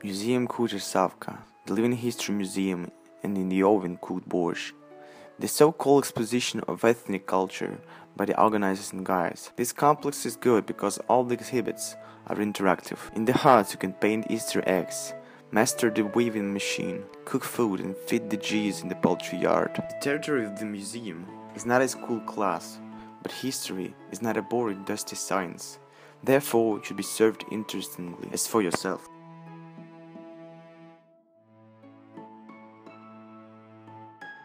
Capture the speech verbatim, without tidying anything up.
Museum Kuchersavka, the Living History Museum, and in the oven cooked borscht. The so-called exposition of ethnic culture by the organizers and guides. This complex is good because all the exhibits are interactive. In the huts you can paint Easter eggs, master the weaving machine, cook food and feed the geese in the poultry yard. The territory of the museum is not a school class, but history is not a boring dusty science. Therefore, it should be served interestingly as for yourself.